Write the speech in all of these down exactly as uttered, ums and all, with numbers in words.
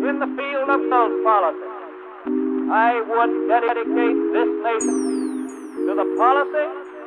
in the field of health policy, I would dedicate this nation to the policy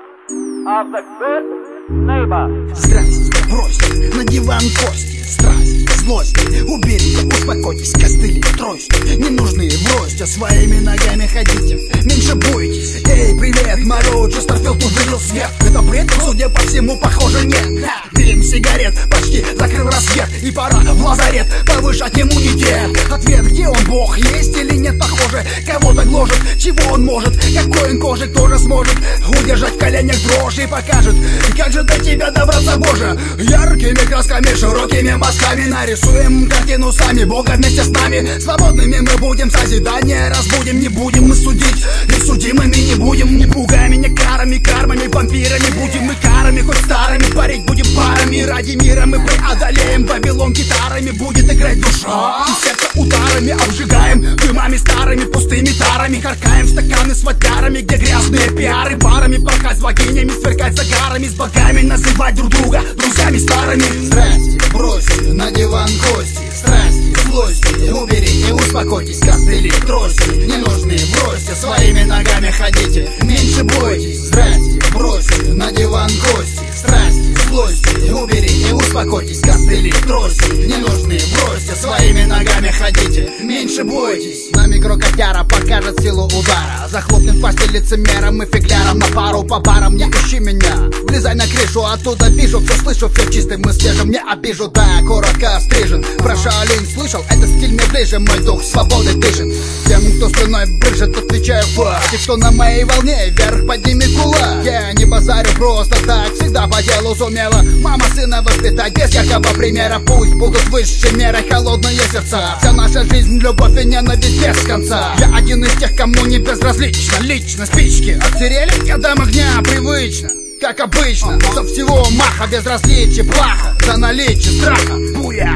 of the good neighbor. Здрасте, бросьте на диван кости, страсть, злость, уберите, успокойтесь, костыли, трости, не нужны, бросьте, своими ногами ходите, меньше бойтесь. Эй, привет, Маро, Честерфилд увидел свет. Это бред, судя по всему, похоже, нет. Дым сигарет почти закрыл рассвет, и пора в лазарет повышать иммунитет. Ответ, где он, Бог, есть или нет, похоже, кого-то гложет, чего он может, какой он кожик тоже сможет удержать в коленях дрожь и покажет, как же до тебя добраться, Боже. Яркими красками, широкими мазками нарисуем картину сами, Бога вместе с нами. Свободными мы будем, созидание разбудим. Не будем мы судить, и судимыми не будем. Не пугай меня карами, кармами, вампирами. Будем мы карами, хоть старыми, парить будем парами. Ради мира мы преодолеем Вавилон гитарами. Будет играть душа, и сердце ударами обжигаем дымами старыми, пустыми тарами. Харкаем в стаканы с водярами, где грязные пиары. Парами порхать с богинями, сверкать загарами. С богами называть друг друга друзьями старыми. Здрасте, бросьте на диван кости, страсти, злости, уберите, успокойтесь, костыли, трости, не нужны, бросьте, своими ногами ходите, меньше бойтесь. Здрасте, бросьте на диван кости, страсти, злости, уберите, успокойтесь, костыли, трости, не нужны, бросьте, своими ногами ходите, меньше бойтесь. На микрокотяра покажет силу удара, захлопнет пасти лицемером и фигляром на пару по барам. Не ищи меня, влезай на крышу, оттуда вижу, все слышу, все чистым и свежим, не обижу, да, коротко стрижен. Про Шаолинь слышал, этот стиль мне ближе, мой дух свободы дышит. Тем, кто спиной брыжет, отвечаю фак. Те, кто на моей волне, вверх подними кулак. Я не базарю просто так, всегда по делу сумела мама сына воспитать без яркого примера. Пусть будут высшей мерой холодные сердца, вся наша жизнь, любовь и ненависть без конца. Я один из тех, кому не безразлично, лично спички отсырели, я дам огня привычно. Как обычно, со всего маха безразличие, плаха, за наличие страха, буя.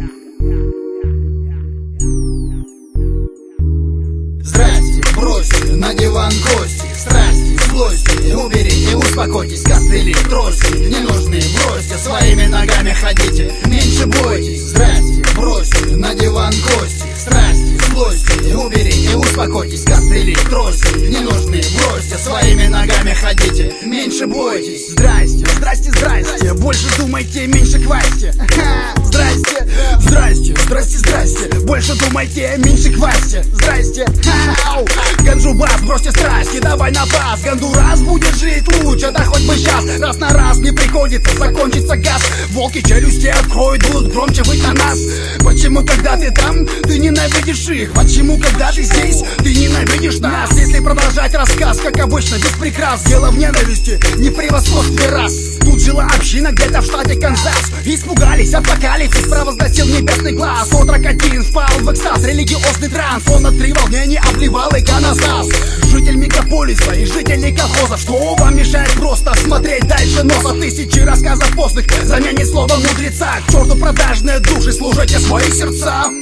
Здрасте, бросьте на диван кости, страсти, злости, уберите, успокойтесь, костыли, трости, не нужны, бросьте, своими ногами ходите, меньше бойтесь. Здрасте, бросьте на диван кости, страсти, злости, уберите, успокойтесь, костыли, трости, не нужны, бросьте, своими ногами ходите, меньше бойтесь. Здрасте, здрасте, здрасте, больше думайте, меньше квасьте. Здрасте, здрасте, здрасте, здрасте, больше думайте, меньше квасьте. Здрасте, ау, ганджу бас, бросьте страсти, давай на бас. Гондурас будет жить лучше, да хоть бы сейчас. Раз на раз не приходится, закончится газ. Волки челюсти откроют, будут громче выть на нас. Почему, когда ты там, ты ненавидишь их? Почему, когда ты здесь, ты ненавидишь нас? Если продолжать рассказ, как обычно, без прикрас. Дело в ненависти, не в превосходстве рас. Тут жила община где-то в штате Канзас. Испугались, апокалипсис провозгласил небесный глаз. Отрок один впал в экстаз, религиозный транс. Он от три волнений обливал иконостас. Житель мегаполиса и жители колхоза, что вам мешает просто смотреть дальше носа? Тысячи рассказов постных заменит слово мудреца. К черту продажные души, служите своим сердцам.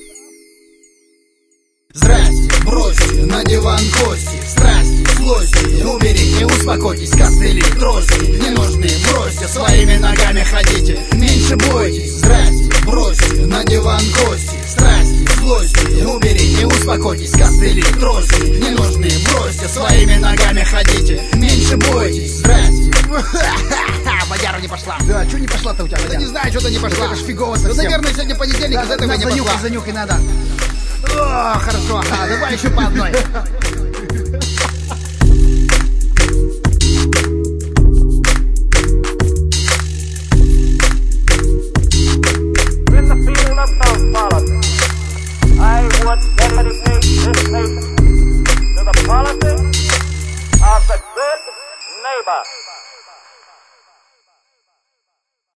Здрасте, бросьте на диван кости, страсти, злости, уберите, успокойтесь, костыли, трости, не нужны, бросьте, своими ногами ходите, меньше бойтесь. Здрасте, бросьте на диван кости, страсти, злости, уберите, успокойтесь, костыли, трости, не нужны, бросьте, своими ногами ходите, меньше бойтесь. Здрасте. Водяра не пошла. Да, что не пошла-то у тебя? Да не знаю, что-то не пошла. Это ж фигово совсем. Ну, наверное, сегодня понедельник, из этого не пошла. Занюхай, занюхай надо. О, хорошо. А, давай еще по одной.